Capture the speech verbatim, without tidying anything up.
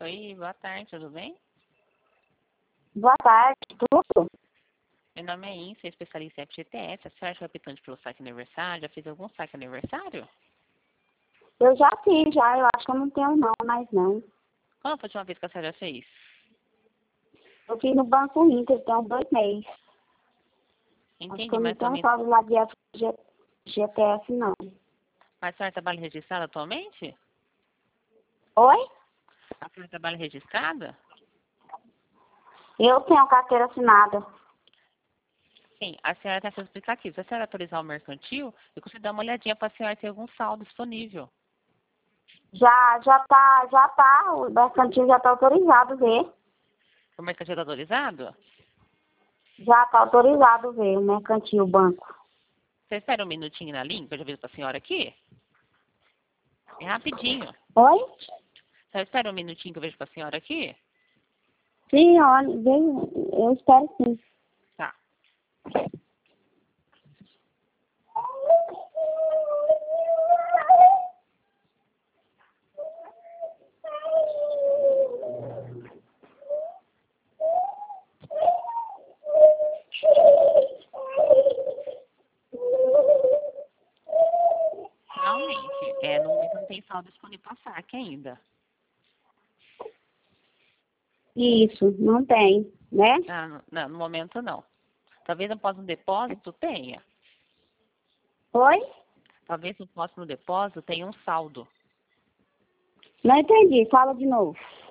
Oi, boa tarde, tudo bem? Boa tarde, tudo? Meu nome é Insa, especialista em F G T S. A senhora já aplicante pelo saque aniversário? Já fez algum saque aniversário? Eu já fiz, já. Eu acho que eu não tenho não, mas não. Quando foi a última vez que a senhora fez? Eu fiz no Banco Inter, tem uns dois meses. Acho que Entendi, eu não mas tenho também... saldo lá de F G T S, não. Mas a senhora trabalha registrada atualmente? Oi? A senhora trabalha registrada? Eu tenho carteira assinada. Sim, a senhora tem seus aplicativos. Se a senhora autorizar o mercantil, eu consigo dar uma olhadinha para a senhora ter algum saldo disponível. Já, já tá, já tá, o mercantil já tá autorizado ver. O mercantil está autorizado? Já tá autorizado ver o mercantil, o banco. Você espera um minutinho na linha, que eu já vejo para a senhora aqui? É rapidinho. Oi? Só espera um minutinho que eu vejo para a senhora aqui? Sim, olha, veio, eu espero sim. Tá. Realmente, é, no momento não tem saldo disponível para saque ainda. Isso, não tem, né? Ah, no, não, no momento não. Talvez após um depósito tenha. Oi? Talvez no próximo depósito tenha um saldo. Não entendi, fala de novo.